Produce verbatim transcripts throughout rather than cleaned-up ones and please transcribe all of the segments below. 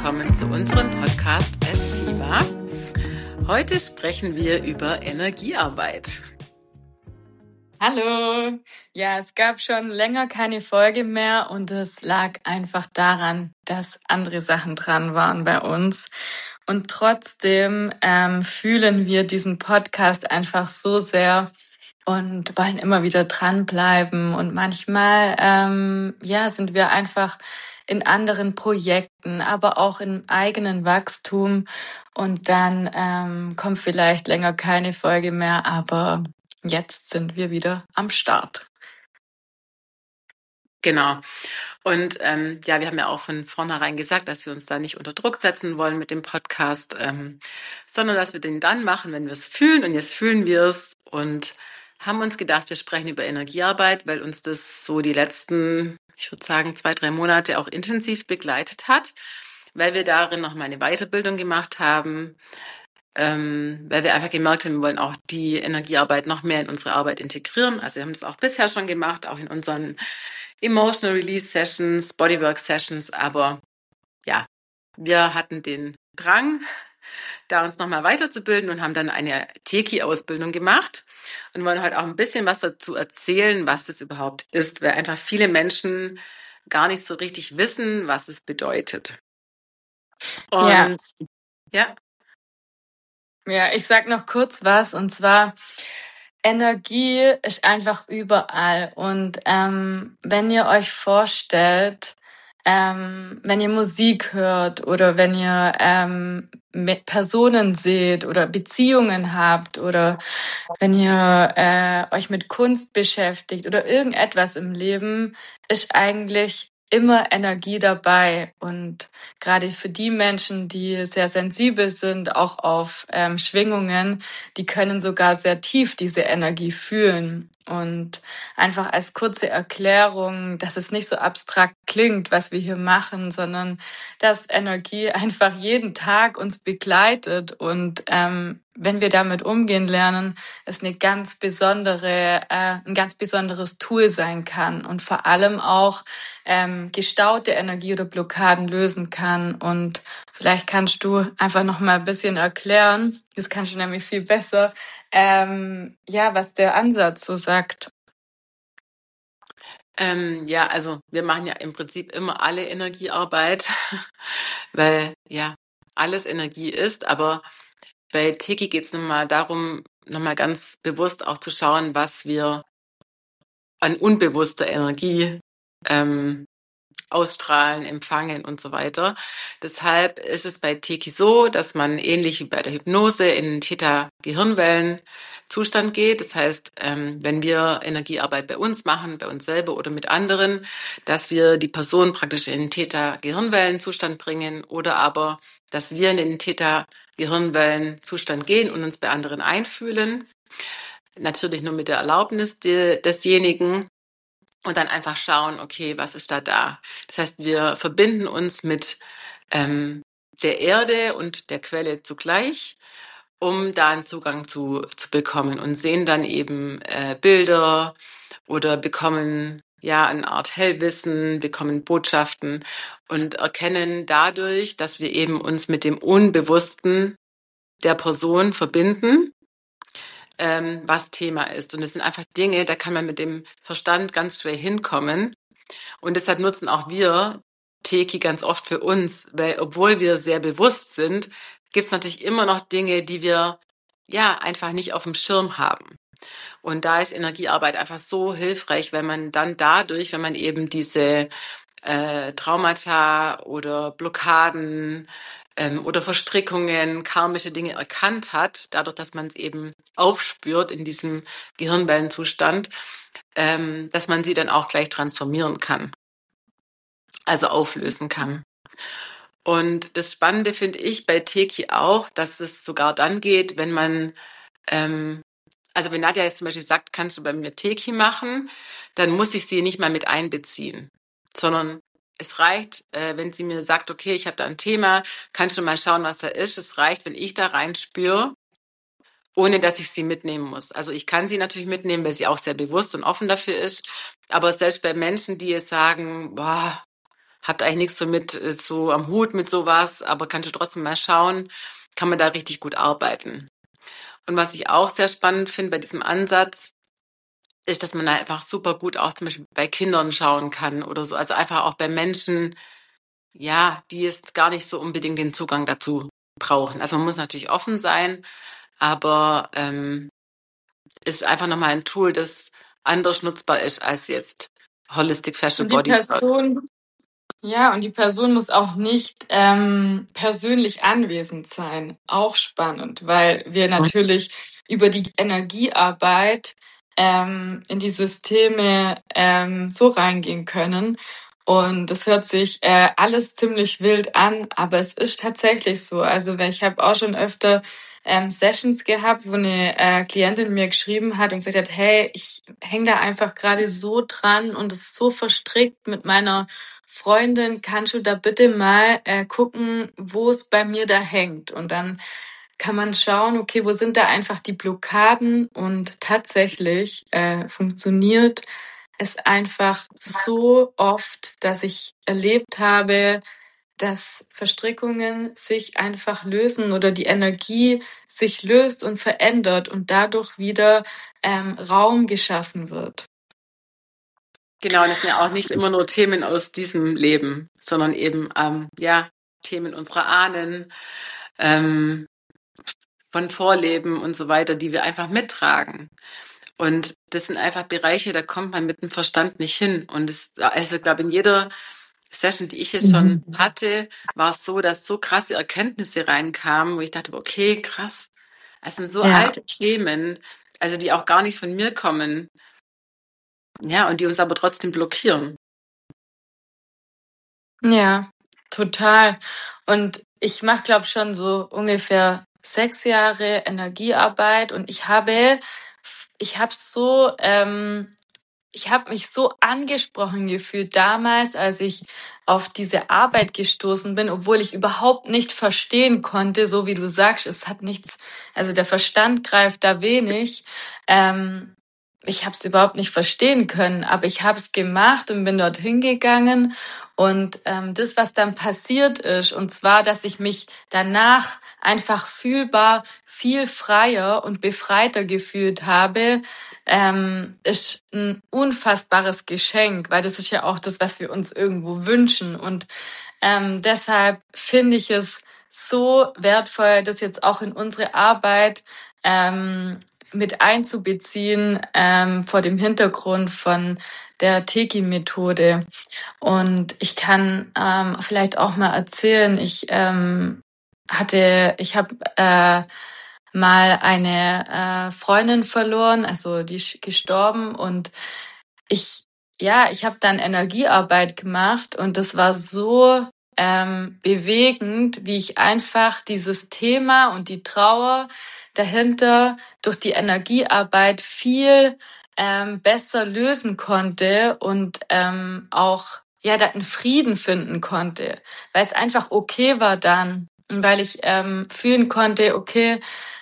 willkommen zu unserem Podcast Estiva. Heute sprechen wir über Energiearbeit. Hallo! Ja, es gab schon länger keine Folge mehr und es lag einfach daran, dass andere Sachen dran waren bei uns. Und trotzdem ähm, fühlen wir diesen Podcast einfach so sehr und wollen immer wieder dranbleiben. Und manchmal, ähm, ja, sind wir einfach in anderen Projekten, aber auch im eigenen Wachstum. Und dann ähm, kommt vielleicht länger keine Folge mehr, aber jetzt sind wir wieder am Start. Genau. Und ähm, ja, wir haben ja auch von vornherein gesagt, dass wir uns da nicht unter Druck setzen wollen mit dem Podcast, ähm, sondern dass wir den dann machen, wenn wir es fühlen. Und jetzt fühlen wir es und haben uns gedacht, wir sprechen über Energiearbeit, weil uns das so die letzten, ich würde sagen, zwei, drei Monate auch intensiv begleitet hat, weil wir darin noch mal eine Weiterbildung gemacht haben, ähm, weil wir einfach gemerkt haben, wir wollen auch die Energiearbeit noch mehr in unsere Arbeit integrieren. Also wir haben das auch bisher schon gemacht, auch in unseren Emotional Release Sessions, Bodywork Sessions, aber ja, wir hatten den Drang, da uns nochmal weiterzubilden und haben dann eine Teki-Ausbildung gemacht und wollen heute auch ein bisschen was dazu erzählen, was das überhaupt ist, weil einfach viele Menschen gar nicht so richtig wissen, was es bedeutet. Und Ja. ja. Ja, ich sag noch kurz was, und zwar Energie ist einfach überall. Und ähm, wenn ihr euch vorstellt, ähm, wenn ihr Musik hört oder wenn ihr ähm, mit Personen seht oder Beziehungen habt oder wenn ihr äh, euch mit Kunst beschäftigt oder irgendetwas im Leben, ist eigentlich immer Energie dabei. Und gerade für die Menschen, die sehr sensibel sind, auch auf ähm, Schwingungen, die können sogar sehr tief diese Energie fühlen. Und einfach als kurze Erklärung, dass es nicht so abstrakt klingt, was wir hier machen, sondern dass Energie einfach jeden Tag uns begleitet. Und ähm, wenn wir damit umgehen lernen, es eine ganz besondere, äh, ein ganz besonderes Tool sein kann und vor allem auch ähm, gestaute Energie oder Blockaden lösen kann. Und vielleicht kannst du einfach noch mal ein bisschen erklären, das kannst du nämlich viel besser, ähm, ja, was der Ansatz so sagt. Ähm, ja, also wir machen ja im Prinzip immer alle Energiearbeit, weil ja alles Energie ist, aber bei Teki geht es nochmal darum, nochmal ganz bewusst auch zu schauen, was wir an unbewusster Energie ähm, ausstrahlen, empfangen und so weiter. Deshalb ist es bei Teki so, dass man ähnlich wie bei der Hypnose in Theta-Gehirnwellen-Zustand geht. Das heißt, ähm, wenn wir Energiearbeit bei uns machen, bei uns selber oder mit anderen, dass wir die Person praktisch in Theta-Gehirnwellen-Zustand bringen oder aber, dass wir in den Theta-Gehirnwellen-Zustand gehen und uns bei anderen einfühlen. Natürlich nur mit der Erlaubnis de- desjenigen. Und dann einfach schauen, okay, was ist da da? Das heißt, wir verbinden uns mit ähm, der Erde und der Quelle zugleich, um da einen Zugang zu, zu bekommen und sehen dann eben äh, Bilder oder bekommen ja eine Art Hellwissen, bekommen Botschaften und erkennen dadurch, dass wir eben uns mit dem Unbewussten der Person verbinden, ähm, was Thema ist. Und es sind einfach Dinge, da kann man mit dem Verstand ganz schwer hinkommen. Und deshalb nutzen auch wir Teki ganz oft für uns, weil obwohl wir sehr bewusst sind, gibt es natürlich immer noch Dinge, die wir ja einfach nicht auf dem Schirm haben. Und da ist Energiearbeit einfach so hilfreich, wenn man dann dadurch, wenn man eben diese äh, Traumata oder Blockaden ähm, oder Verstrickungen, karmische Dinge erkannt hat, dadurch, dass man es eben aufspürt in diesem Gehirnwellenzustand, ähm, dass man sie dann auch gleich transformieren kann, also auflösen kann. Und das Spannende finde ich bei Teki auch, dass es sogar dann geht, wenn man, ähm, also wenn Nadja jetzt zum Beispiel sagt, kannst du bei mir Teki machen, dann muss ich sie nicht mal mit einbeziehen, sondern es reicht, äh, wenn sie mir sagt, okay, ich habe da ein Thema, kannst du mal schauen, was da ist. Es reicht, wenn ich da reinspüre, ohne dass ich sie mitnehmen muss. Also ich kann sie natürlich mitnehmen, weil sie auch sehr bewusst und offen dafür ist. Aber selbst bei Menschen, die jetzt sagen, boah, habt eigentlich nichts so mit äh, so am Hut mit sowas, aber kannst du trotzdem mal schauen, kann man da richtig gut arbeiten. Und was ich auch sehr spannend finde bei diesem Ansatz, ist, dass man da einfach super gut auch zum Beispiel bei Kindern schauen kann oder so. Also einfach auch bei Menschen, ja, die jetzt gar nicht so unbedingt den Zugang dazu brauchen. Also man muss natürlich offen sein, aber ähm, ist einfach nochmal ein Tool, das anders nutzbar ist als jetzt Holistic Fashion Und die Body Work. Person, ja, und die Person muss auch nicht ähm, persönlich anwesend sein. Auch spannend, weil wir natürlich über die Energiearbeit ähm, in die Systeme ähm, so reingehen können. Und das hört sich äh, alles ziemlich wild an, aber es ist tatsächlich so. Also weil ich habe auch schon öfter ähm, Sessions gehabt, wo eine äh, Klientin mir geschrieben hat und gesagt hat, hey, ich hänge da einfach gerade so dran und es ist so verstrickt mit meiner Freundin, kannst du da bitte mal äh, gucken, wo es bei mir da hängt? Und dann kann man schauen, okay, wo sind da einfach die Blockaden? Und tatsächlich äh, funktioniert es einfach so oft, dass ich erlebt habe, dass Verstrickungen sich einfach lösen oder die Energie sich löst und verändert und dadurch wieder ähm, Raum geschaffen wird. Genau, und es sind ja auch nicht immer nur Themen aus diesem Leben, sondern eben ähm, ja Themen unserer Ahnen, ähm, von Vorleben und so weiter, die wir einfach mittragen. Und das sind einfach Bereiche, da kommt man mit dem Verstand nicht hin. Und es, also ich glaube, in jeder Session, die ich jetzt schon Mhm. hatte, war es so, dass so krasse Erkenntnisse reinkamen, wo ich dachte, okay, krass, es sind so Ja. alte Themen, also die auch gar nicht von mir kommen, ja, und die uns aber trotzdem blockieren. Ja, total. Und ich mache, glaube schon so ungefähr sechs Jahre Energiearbeit und ich habe, ich habe so, ähm, ich habe mich so angesprochen gefühlt damals, als ich auf diese Arbeit gestoßen bin, obwohl ich überhaupt nicht verstehen konnte, so wie du sagst, es hat nichts, also der Verstand greift da wenig. Ähm, ich habe es überhaupt nicht verstehen können, aber ich habe es gemacht und bin dorthin gegangen. Und ähm, das, was dann passiert ist, und zwar, dass ich mich danach einfach fühlbar viel freier und befreiter gefühlt habe, ähm, ist ein unfassbares Geschenk, weil das ist ja auch das, was wir uns irgendwo wünschen. Und ähm, deshalb finde ich es so wertvoll, das jetzt auch in unsere Arbeit ähm, mit einzubeziehen, ähm, vor dem Hintergrund von der Teki-Methode. Und ich kann ähm, vielleicht auch mal erzählen, ich ähm, hatte, ich habe äh, mal eine äh, Freundin verloren, also die ist gestorben und ich, ja, ich habe dann Energiearbeit gemacht und das war so ähm, bewegend, wie ich einfach dieses Thema und die Trauer dahinter durch die Energiearbeit viel ähm, besser lösen konnte und ähm, auch ja da einen Frieden finden konnte, weil es einfach okay war dann und weil ich ähm, fühlen konnte, okay,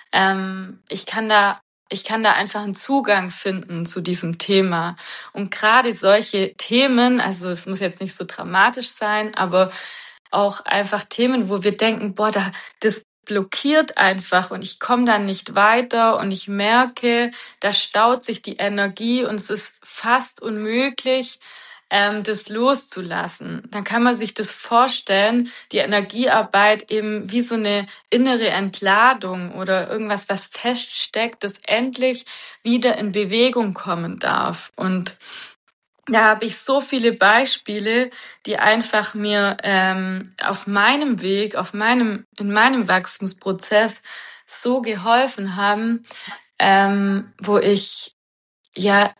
ähm, ich kann da ich kann da einfach einen Zugang finden zu diesem Thema. Und gerade solche Themen, also es muss jetzt nicht so dramatisch sein, aber auch einfach Themen, wo wir denken, boah, da, das blockiert einfach und ich komme dann nicht weiter und ich merke, da staut sich die Energie und es ist fast unmöglich, ähm, das loszulassen. Dann kann man sich das vorstellen, die Energiearbeit eben wie so eine innere Entladung oder irgendwas, was feststeckt, das endlich wieder in Bewegung kommen darf. Und da habe ich so viele Beispiele, die einfach mir ähm, auf meinem Weg, auf meinem, in meinem Wachstumsprozess so geholfen haben, ähm, wo ich ja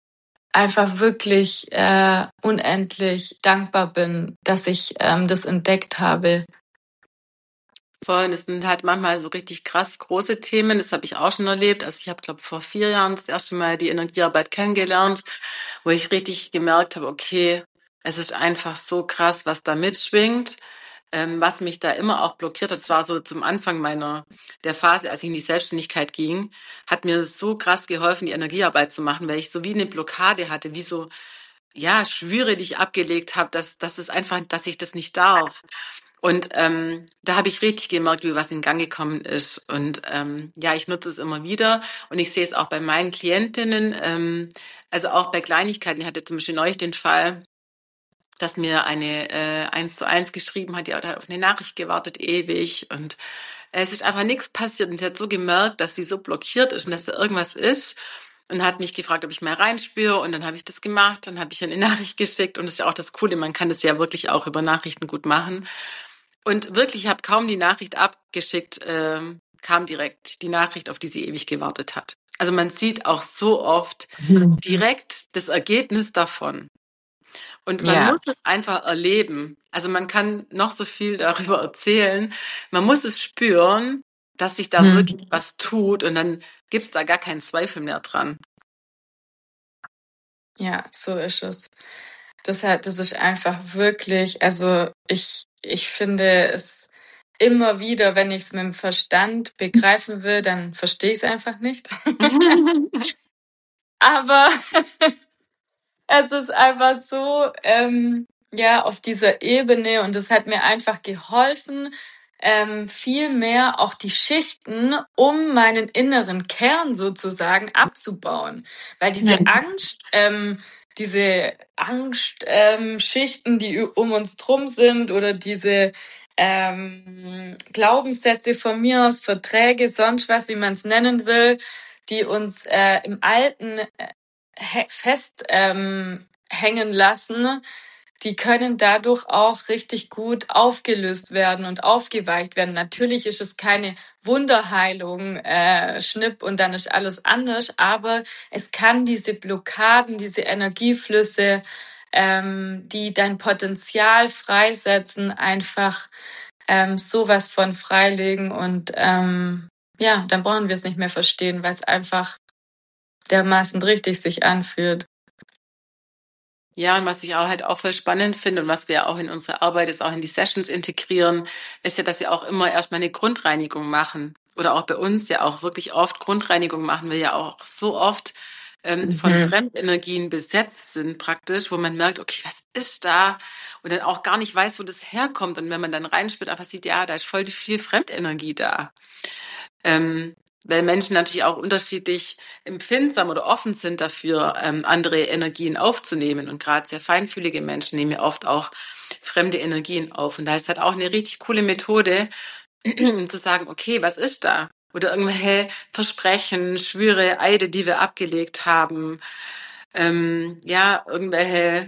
einfach wirklich äh, unendlich dankbar bin, dass ich ähm, das entdeckt habe. Voll, das sind halt manchmal so richtig krass große Themen, das habe ich auch schon erlebt. Also ich habe, glaube vor vier Jahren das erste Mal die Energiearbeit kennengelernt, wo ich richtig gemerkt habe, okay, es ist einfach so krass, was da mitschwingt, ähm, was mich da immer auch blockiert hat. Das war so zum Anfang meiner, der Phase, als ich in die Selbstständigkeit ging, hat mir so krass geholfen, die Energiearbeit zu machen, weil ich so wie eine Blockade hatte, wie so ja, Schwüre, die ich abgelegt habe, dass, dass es einfach, dass ich das nicht darf. Und ähm, da habe ich richtig gemerkt, wie was in Gang gekommen ist. Und ähm, ja, ich nutze es immer wieder und ich sehe es auch bei meinen Klientinnen, ähm, also auch bei Kleinigkeiten. Ich hatte zum Beispiel neulich den Fall, dass mir eine äh, eins zu eins geschrieben hat, die hat auf eine Nachricht gewartet, ewig. Und äh, es ist einfach nichts passiert. Und sie hat so gemerkt, dass sie so blockiert ist und dass da irgendwas ist. Und hat mich gefragt, ob ich mal reinspüre. Und dann habe ich das gemacht. Dann habe ich ihr eine Nachricht geschickt. Und das ist ja auch das Coole, man kann das ja wirklich auch über Nachrichten gut machen. Und wirklich, ich habe kaum die Nachricht abgeschickt, ähm, kam direkt die Nachricht, auf die sie ewig gewartet hat. Also man sieht auch so oft direkt das Ergebnis davon. Und man Ja. muss es einfach erleben. Also man kann noch so viel darüber erzählen. Man muss es spüren, dass sich da Hm. wirklich was tut und dann gibt's da gar keinen Zweifel mehr dran. Ja, so ist es. Das hat, das ist einfach wirklich, also ich, ich finde es immer wieder, wenn ich es mit dem Verstand begreifen will, dann verstehe ich es einfach nicht. Aber es ist einfach so, ähm, ja, auf dieser Ebene und es hat mir einfach geholfen, ähm, viel mehr auch die Schichten um meinen inneren Kern sozusagen abzubauen. Weil diese Angst, ähm, diese Angstschichten, ähm, Schichten, die um uns drum sind oder diese ähm, Glaubenssätze von mir aus, Verträge, sonst was, wie man es nennen will, die uns äh, im Alten fest ähm, hängen lassen, die können dadurch auch richtig gut aufgelöst werden und aufgeweicht werden. Natürlich ist es keine Wunderheilung, äh, Schnipp und dann ist alles anders, aber es kann diese Blockaden, diese Energieflüsse, ähm, die dein Potenzial freisetzen, einfach ähm, sowas von freilegen und ähm, ja, dann brauchen wir es nicht mehr verstehen, weil es einfach dermaßen richtig sich anfühlt. Ja, und was ich auch halt auch voll spannend finde und was wir auch in unsere Arbeit jetzt auch in die Sessions integrieren, ist ja, dass wir auch immer erstmal eine Grundreinigung machen. Oder auch bei uns ja auch wirklich oft Grundreinigung machen wir ja auch so oft ähm, von Mhm. Fremdenergien besetzt sind praktisch, wo man merkt, okay, was ist da? Und dann auch gar nicht weiß, wo das herkommt. Und wenn man dann reinspürt, einfach sieht, ja, da ist voll viel Fremdenergie da. Ähm, weil Menschen natürlich auch unterschiedlich empfindsam oder offen sind dafür, ähm, andere Energien aufzunehmen. Und gerade sehr feinfühlige Menschen nehmen ja oft auch fremde Energien auf. Und da ist halt auch eine richtig coole Methode, zu sagen, okay, was ist da? Oder irgendwelche Versprechen, Schwüre, Eide, die wir abgelegt haben. Ähm, ja, irgendwelche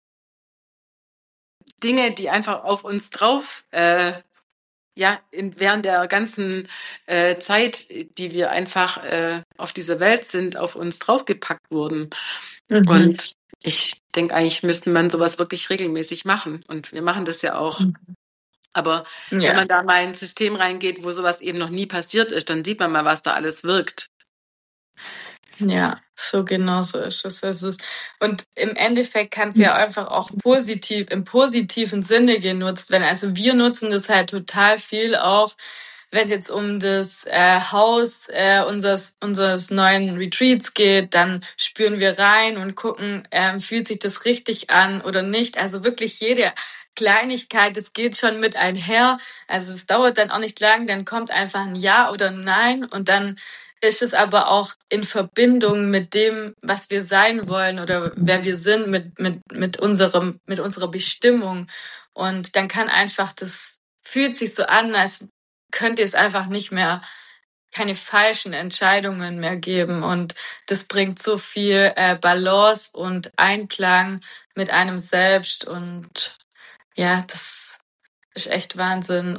Dinge, die einfach auf uns drauf äh, ja, in, während der ganzen äh, Zeit, die wir einfach äh, auf dieser Welt sind, auf uns draufgepackt wurden. Mhm. Und ich denke, eigentlich müsste man sowas wirklich regelmäßig machen. Und wir machen das ja auch. Aber ja. Wenn man da mal in ein System reingeht, wo sowas eben noch nie passiert ist, dann sieht man mal, was da alles wirkt. Ja, so genau so ist es. Also es und im Endeffekt kann es ja einfach auch positiv, im positiven Sinne genutzt werden. Also wir nutzen das halt total viel auch, wenn es jetzt um das äh, Haus äh, unseres, unseres neuen Retreats geht, dann spüren wir rein und gucken, ähm, fühlt sich das richtig an oder nicht. Also wirklich jede Kleinigkeit, das geht schon mit einher. Also es dauert dann auch nicht lang, dann kommt einfach ein Ja oder ein Nein und dann ist es aber auch in Verbindung mit dem, was wir sein wollen oder wer wir sind, mit, mit, mit unserem, mit unserer Bestimmung. Und dann kann einfach das, fühlt sich so an, als könnte es einfach nicht mehr, keine falschen Entscheidungen mehr geben. Und das bringt so viel äh, Balance und Einklang mit einem selbst. Und ja, das ist echt Wahnsinn.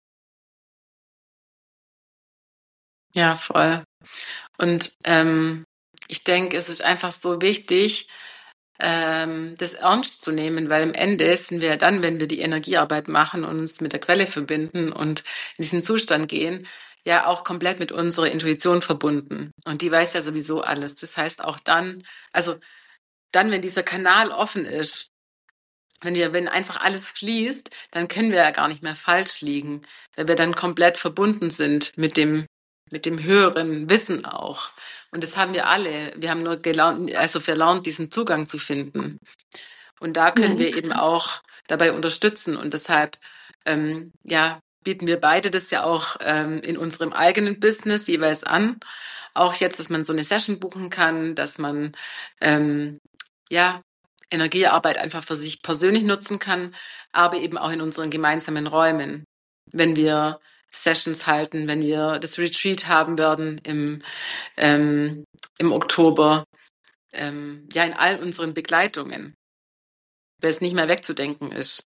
Ja, voll. Und ähm, ich denke, es ist einfach so wichtig, ähm, das ernst zu nehmen, weil am Ende sind wir ja dann, wenn wir die Energiearbeit machen und uns mit der Quelle verbinden und in diesen Zustand gehen, ja auch komplett mit unserer Intuition verbunden. Und die weiß ja sowieso alles. Das heißt auch dann, also dann, wenn dieser Kanal offen ist, wenn wir, wenn einfach alles fließt, dann können wir ja gar nicht mehr falsch liegen, weil wir dann komplett verbunden sind mit dem mit dem höheren Wissen auch. Und das haben wir alle. Wir haben nur gelernt, also verlernt, diesen Zugang zu finden. Und da können wir eben auch dabei unterstützen. Und deshalb, ähm, ja, bieten wir beide das ja auch ähm, in unserem eigenen Business jeweils an. Auch jetzt, dass man so eine Session buchen kann, dass man ähm, ja Energiearbeit einfach für sich persönlich nutzen kann, aber eben auch in unseren gemeinsamen Räumen. Wenn wir Sessions halten, wenn wir das Retreat haben werden im, ähm, im Oktober, ähm, ja, in all unseren Begleitungen, weil es nicht mehr wegzudenken ist.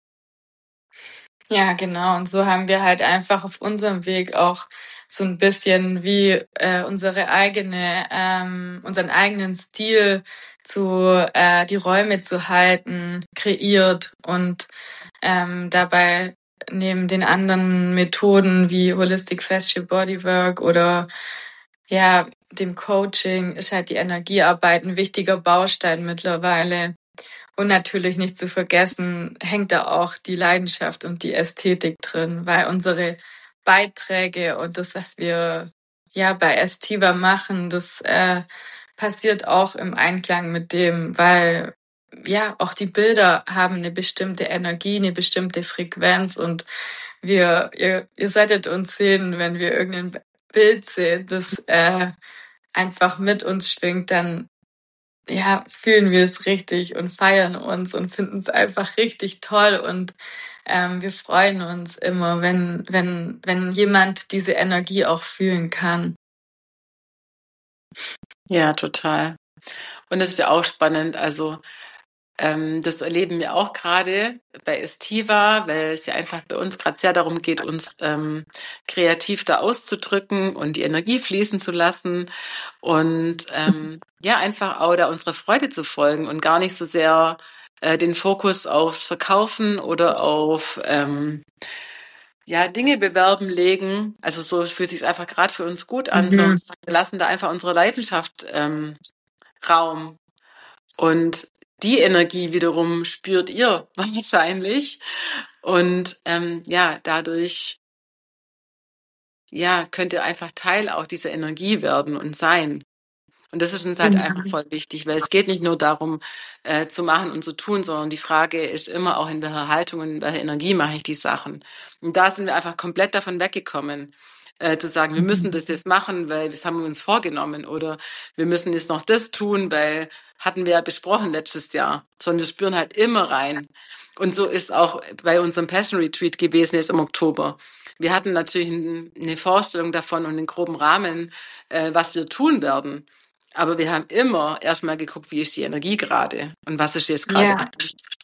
Ja, genau. Und so haben wir halt einfach auf unserem Weg auch so ein bisschen wie äh, unsere eigene, ähm, unseren eigenen Stil zu äh, die Räume zu halten, kreiert und ähm, dabei neben den anderen Methoden wie Holistic Fascial Bodywork oder ja dem Coaching ist halt die Energiearbeit ein wichtiger Baustein mittlerweile. Und natürlich nicht zu vergessen, hängt da auch die Leidenschaft und die Ästhetik drin, weil unsere Beiträge und das, was wir ja bei Estiva machen, das äh, passiert auch im Einklang mit dem, weil ja auch die Bilder haben eine bestimmte Energie, eine bestimmte Frequenz und wir, ihr, ihr solltet uns sehen, wenn wir irgendein Bild sehen, das äh, einfach mit uns schwingt, dann ja, fühlen wir es richtig und feiern uns und finden es einfach richtig toll und ähm, wir freuen uns immer, wenn, wenn, wenn jemand diese Energie auch fühlen kann. Ja, total. Und das ist ja auch spannend. Also ähm, das erleben wir auch gerade bei Estiva, weil es ja einfach bei uns gerade sehr darum geht, uns ähm, kreativ da auszudrücken und die Energie fließen zu lassen und ähm, ja, einfach auch da unserer Freude zu folgen und gar nicht so sehr äh, den Fokus aufs Verkaufen oder auf ähm, ja, Dinge bewerben legen. Also so fühlt sich einfach gerade für uns gut an, sondern Mhm. wir lassen da einfach unsere Leidenschaft ähm, Raum. Und die Energie wiederum spürt ihr wahrscheinlich. Und ähm, ja, dadurch ja, könnt ihr einfach Teil auch dieser Energie werden und sein. Und das ist uns halt einfach voll wichtig, weil es geht nicht nur darum, äh, zu machen und zu tun, sondern die Frage ist immer auch, in welcher Haltung und in welcher Energie mache ich die Sachen. Und da sind wir einfach komplett davon weggekommen, äh, zu sagen, wir müssen das jetzt machen, weil das haben wir uns vorgenommen oder wir müssen jetzt noch das tun, weil hatten wir ja besprochen letztes Jahr, sondern wir spüren halt immer rein. Und so ist auch bei unserem Passion Retreat gewesen jetzt im Oktober. Wir hatten natürlich eine Vorstellung davon und einen groben Rahmen, äh, was wir tun werden. Aber wir haben immer erstmal geguckt, wie ist die Energie gerade und was ist jetzt gerade. Ja,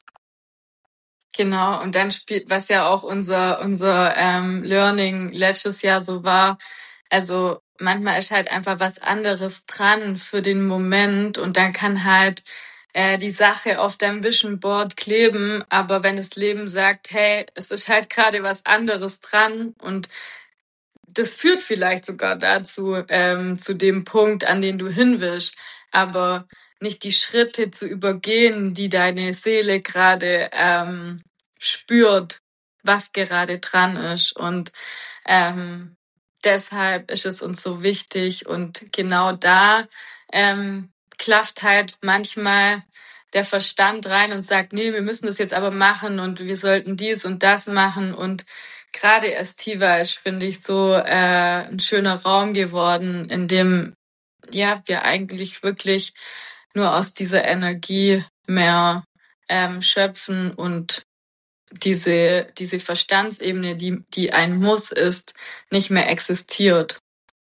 genau. Und dann spielt, was ja auch unser, unser ähm, Learning letztes Jahr so war, also manchmal ist halt einfach was anderes dran für den Moment und dann kann halt äh, die Sache auf deinem Vision Board kleben, aber wenn das Leben sagt, hey, es ist halt gerade was anderes dran und das führt vielleicht sogar dazu, ähm, zu dem Punkt, an den du hin willst, aber nicht die Schritte zu übergehen, die deine Seele gerade ähm, spürt, was gerade dran ist. Und ähm, deshalb ist es uns so wichtig. Und genau da ähm, klafft halt manchmal der Verstand rein und sagt, nee, wir müssen das jetzt aber machen und wir sollten dies und das machen und gerade Estiva ist, finde ich, so äh, ein schöner Raum geworden, in dem ja wir eigentlich wirklich nur aus dieser Energie mehr ähm, schöpfen und diese diese Verstandsebene, die die ein Muss ist, nicht mehr existiert.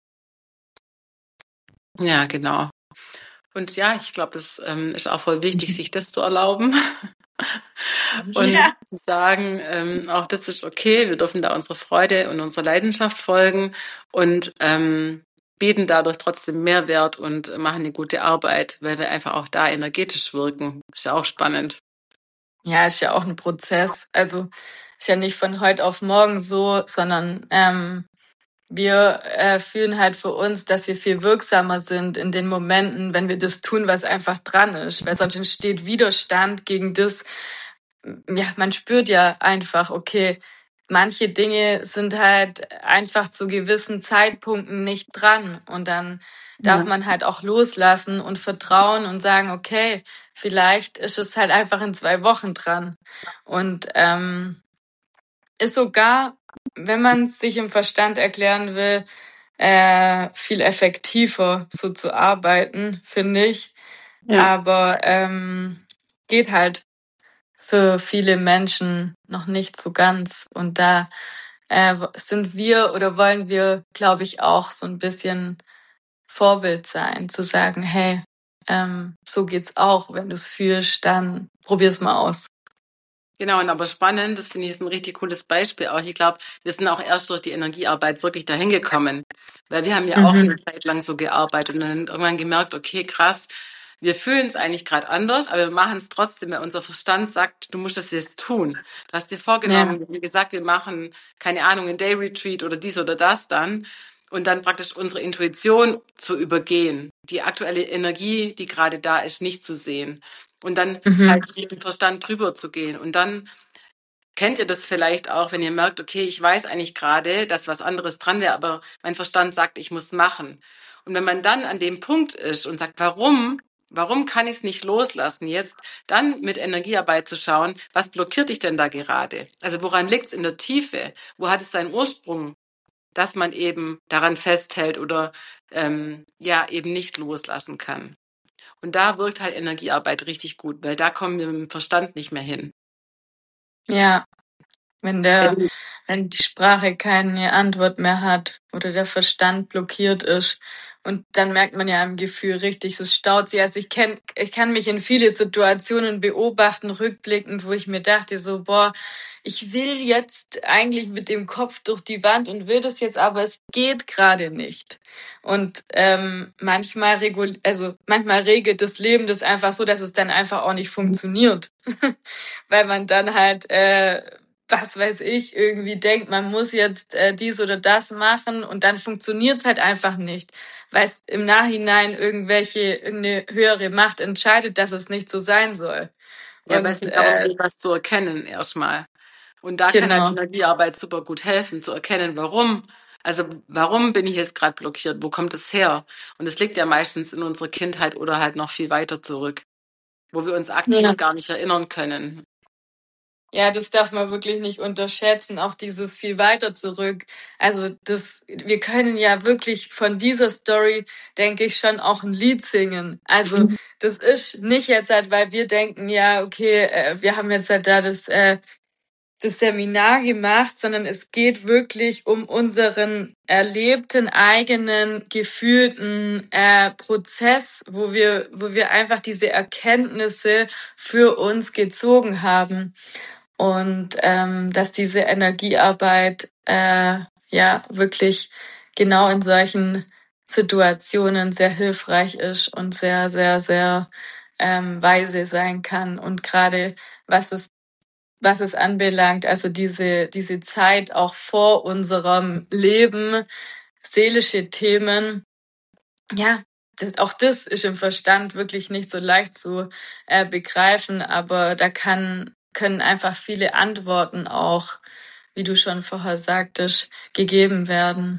Ja, genau. Und ja, ich glaube, das ähm, ist auch voll wichtig, sich das zu erlauben und Ja. zu sagen, ähm, auch das ist okay, wir dürfen da unsere Freude und unserer Leidenschaft folgen und ähm, bieten dadurch trotzdem Mehrwert und machen eine gute Arbeit, weil wir einfach auch da energetisch wirken. Ist ja auch spannend. Ja, ist ja auch ein Prozess. Also ist ja nicht von heute auf morgen so, sondern ähm, wir äh, fühlen halt für uns, dass wir viel wirksamer sind in den Momenten, wenn wir das tun, was einfach dran ist. Weil sonst entsteht Widerstand gegen das. Ja, man spürt ja einfach, okay, manche Dinge sind halt einfach zu gewissen Zeitpunkten nicht dran und dann darf Ja. man halt auch loslassen und vertrauen und sagen, okay, vielleicht ist es halt einfach in zwei Wochen dran und ähm, ist sogar, wenn man es sich im Verstand erklären will, äh, viel effektiver so zu arbeiten, finde ich. Ja. Aber ähm, geht halt für viele Menschen noch nicht so ganz. Und da äh, sind wir oder wollen wir, glaube ich, auch so ein bisschen Vorbild sein, zu sagen, hey, ähm, so geht's auch. Wenn du es fühlst, dann probier's mal aus. Genau, und aber spannend, das finde ich ist ein richtig cooles Beispiel auch. Ich glaube, wir sind auch erst durch die Energiearbeit wirklich dahin gekommen, weil wir haben ja auch Mhm. eine Zeit lang so gearbeitet und dann irgendwann gemerkt, okay, krass, wir fühlen es eigentlich gerade anders, aber wir machen es trotzdem, weil unser Verstand sagt, du musst das jetzt tun. Du hast dir Ja. vorgenommen, wie gesagt, wir machen, keine Ahnung, ein Day Retreat oder dies oder das dann und dann praktisch unsere Intuition zu übergehen, die aktuelle Energie, die gerade da ist, nicht zu sehen. Und dann Mhm. halt mit dem Verstand drüber zu gehen. Und dann kennt ihr das vielleicht auch, wenn ihr merkt, okay, ich weiß eigentlich gerade, dass was anderes dran wäre, aber mein Verstand sagt, ich muss machen. Und wenn man dann an dem Punkt ist und sagt, warum, warum kann ich es nicht loslassen jetzt, dann mit Energiearbeit zu schauen, was blockiert dich denn da gerade? Also woran liegt es in der Tiefe? Wo hat es seinen Ursprung, dass man eben daran festhält oder ähm, ja eben nicht loslassen kann? Und da wirkt halt Energiearbeit richtig gut, weil da kommen wir mit dem Verstand nicht mehr hin. Ja, wenn der, wenn die Sprache keine Antwort mehr hat oder der Verstand blockiert ist. Und dann merkt man ja im Gefühl richtig, es staut sich. Also ich kenn, ich kann mich in viele Situationen beobachten, rückblickend, wo ich mir dachte so, boah, ich will jetzt eigentlich mit dem Kopf durch die Wand und will das jetzt, aber es geht gerade nicht. Und ähm, manchmal regul also manchmal regelt das Leben das einfach so, dass es dann einfach auch nicht funktioniert. Weil man dann halt äh, was weiß ich, irgendwie denkt, man muss jetzt äh, dies oder das machen und dann funktioniert's halt einfach nicht, weil es im Nachhinein irgendwelche, irgendeine höhere Macht entscheidet, dass es nicht so sein soll. Ja, weil es Und nicht darum äh, geht, was zu erkennen erstmal. Und da kann halt genau. Energiearbeit super gut helfen, zu erkennen, warum. Also warum bin ich jetzt gerade blockiert? Wo kommt es her? Und es liegt ja meistens in unserer Kindheit oder halt noch viel weiter zurück, wo wir uns Ja. aktiv gar nicht erinnern können. Ja, das darf man wirklich nicht unterschätzen, auch dieses viel weiter zurück. Also das, wir können ja wirklich von dieser Story, denke ich, schon auch ein Lied singen. Also das ist nicht jetzt halt, weil wir denken, ja, okay, äh, wir haben jetzt halt da das, äh, das Seminar gemacht, sondern es geht wirklich um unseren erlebten, eigenen, gefühlten äh, Prozess, wo wir, wo wir einfach diese Erkenntnisse für uns gezogen haben. Und ähm, dass diese Energiearbeit äh, ja wirklich genau in solchen Situationen sehr hilfreich ist und sehr, sehr, sehr ähm, weise sein kann. Und gerade was es was es anbelangt, also diese diese Zeit auch vor unserem Leben, seelische Themen, ja, das, auch das ist im Verstand wirklich nicht so leicht zu äh, begreifen, aber da kann können einfach viele Antworten auch, wie du schon vorher sagtest, gegeben werden.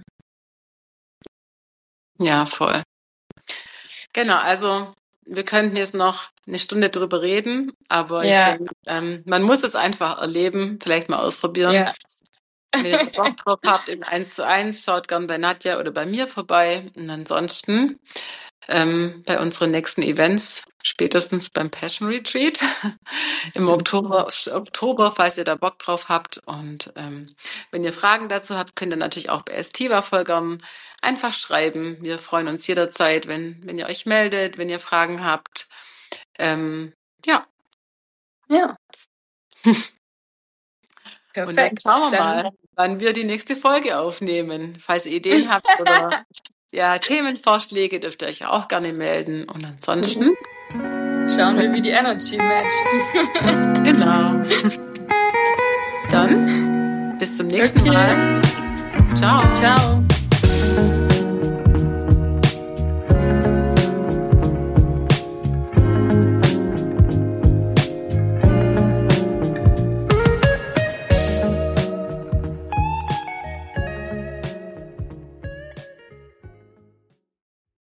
Ja, voll. Genau, also wir könnten jetzt noch eine Stunde drüber reden, aber ich Ja, denke, ähm, man muss es einfach erleben, vielleicht mal ausprobieren. ja. Wenn ihr Bock drauf habt, in eins zu eins, schaut gern bei Nadja oder bei mir vorbei. Und ansonsten ähm, bei unseren nächsten Events, spätestens beim Passion Retreat im Oktober, Oktober, falls ihr da Bock drauf habt. Und ähm, wenn ihr Fragen dazu habt, könnt ihr natürlich auch bei Estiva voll gern einfach schreiben. Wir freuen uns jederzeit, wenn, wenn ihr euch meldet, wenn ihr Fragen habt. Ähm, ja. Ja. Und dann Perfekt. schauen wir Dann mal, wann wir die nächste Folge aufnehmen. Falls ihr Ideen habt oder ja, Themenvorschläge, dürft ihr euch auch gerne melden. Und ansonsten schauen wir, wie die Energy matcht. genau. Dann bis zum nächsten Okay. Mal. Ciao. Ciao.